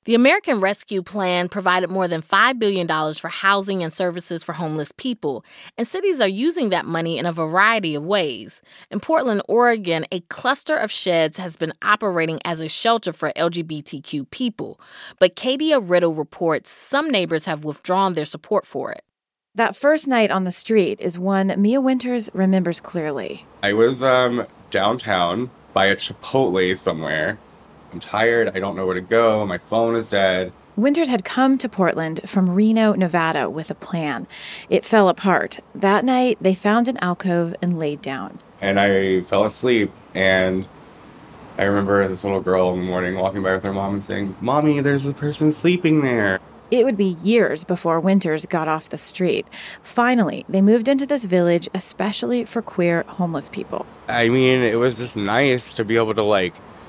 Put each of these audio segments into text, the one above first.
The American Rescue Plan provided more than $5 billion for housing and services for homeless people, and cities are using that money in a variety of ways. In Portland, Oregon, a cluster of sheds has been operating as a shelter for LGBTQ people, but Kadia Riddle reports some neighbors have withdrawn their support for it. That first night on the street is one Mia Winters remembers clearly. I was downtown by a Chipotle somewhere. I'm tired. I don't know where to go. My phone is dead. Winters had come to Portland from Reno, Nevada with a plan. It fell apart. That night, they found an alcove and laid down. And I fell asleep, and I remember this little girl in the morning walking by with her mom and saying, "Mommy, there's a person sleeping there." It would be years before Winters got off the street. Finally, they moved into this village especially for queer homeless people. I mean, it was just nice to be able to,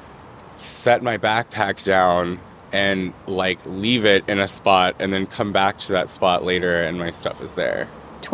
set my backpack down and, leave it in a spot and then come back to that spot later and my stuff is there.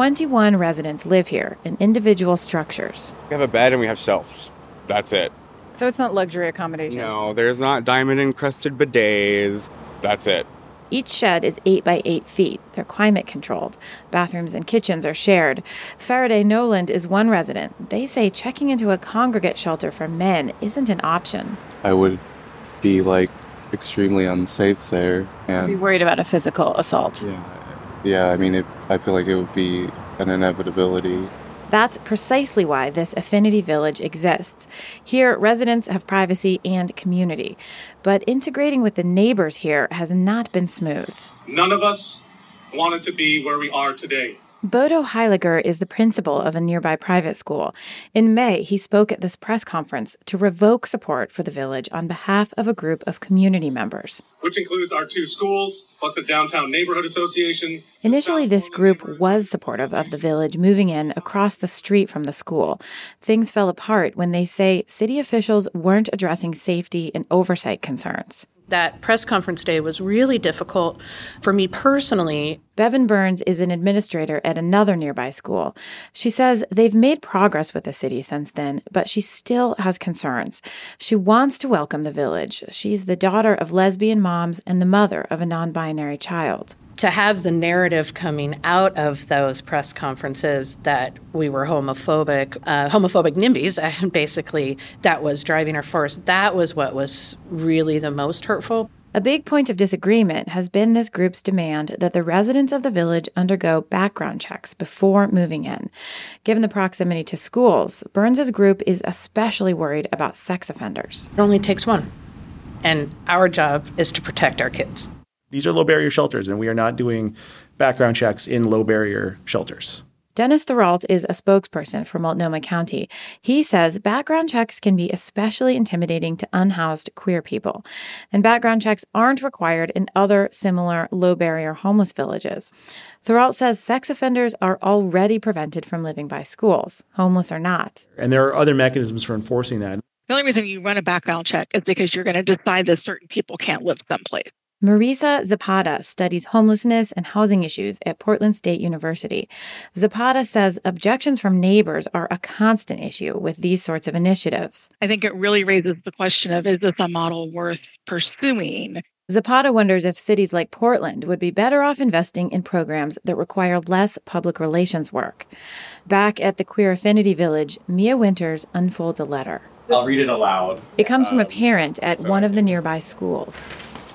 21 residents live here in individual structures. We have a bed and we have shelves. That's it. So it's not luxury accommodations? No, there's not diamond-encrusted bidets. That's it. Each shed is 8 by 8 feet. They're climate controlled. Bathrooms and kitchens are shared. Faraday Noland is one resident. They say checking into a congregate shelter for men isn't an option. I would be extremely unsafe there. And be worried about a physical assault. Yeah. I mean, I feel like it would be an inevitability. That's precisely why this Affinity Village exists. Here, residents have privacy and community. But integrating with the neighbors here has not been smooth. None of us wanted to be where we are today. Bodo Heiliger is the principal of a nearby private school. In May, he spoke at this press conference to revoke support for the village on behalf of a group of community members. Which includes our 2 schools, plus the Downtown Neighborhood Association. Initially, this group was supportive of the village moving in across the street from the school. Things fell apart when they say city officials weren't addressing safety and oversight concerns. That press conference day was really difficult for me personally. Bevan Burns is an administrator at another nearby school. She says they've made progress with the city since then, but she still has concerns. She wants to welcome the village. She's the daughter of lesbian moms and the mother of a non-binary child. To have the narrative coming out of those press conferences that we were homophobic NIMBYs, and basically that was driving our force, that was what was really the most hurtful. A big point of disagreement has been this group's demand that the residents of the village undergo background checks before moving in. Given the proximity to schools, Burns' group is especially worried about sex offenders. It only takes one, and our job is to protect our kids. These are low-barrier shelters, and we are not doing background checks in low-barrier shelters. Dennis Thoralt is a spokesperson for Multnomah County. He says background checks can be especially intimidating to unhoused queer people, and background checks aren't required in other similar low-barrier homeless villages. Thoralt says sex offenders are already prevented from living by schools, homeless or not. And there are other mechanisms for enforcing that. The only reason you run a background check is because you're going to decide that certain people can't live someplace. Marisa Zapata studies homelessness and housing issues at Portland State University. Zapata says objections from neighbors are a constant issue with these sorts of initiatives. I think it really raises the question of, is this a model worth pursuing? Zapata wonders if cities like Portland would be better off investing in programs that require less public relations work. Back at the Queer Affinity Village, Mia Winters unfolds a letter. I'll read it aloud. It comes from a parent at one of the nearby schools.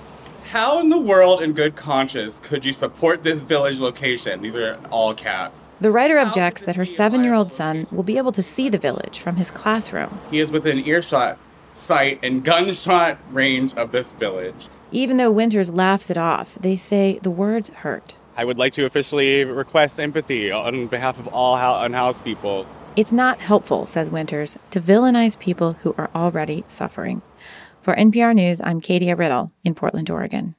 How in the world, in good conscience, could you support this village location? These are in all caps. The writer objects that her 7-year-old son will be able to see the village from his classroom. He is within earshot, sight, and gunshot range of this village. Even though Winters laughs it off, they say the words hurt. I would like to officially request empathy on behalf of all unhoused people. It's not helpful, says Winters, to villainize people who are already suffering. For NPR News, I'm Kadia Riddle in Portland, Oregon.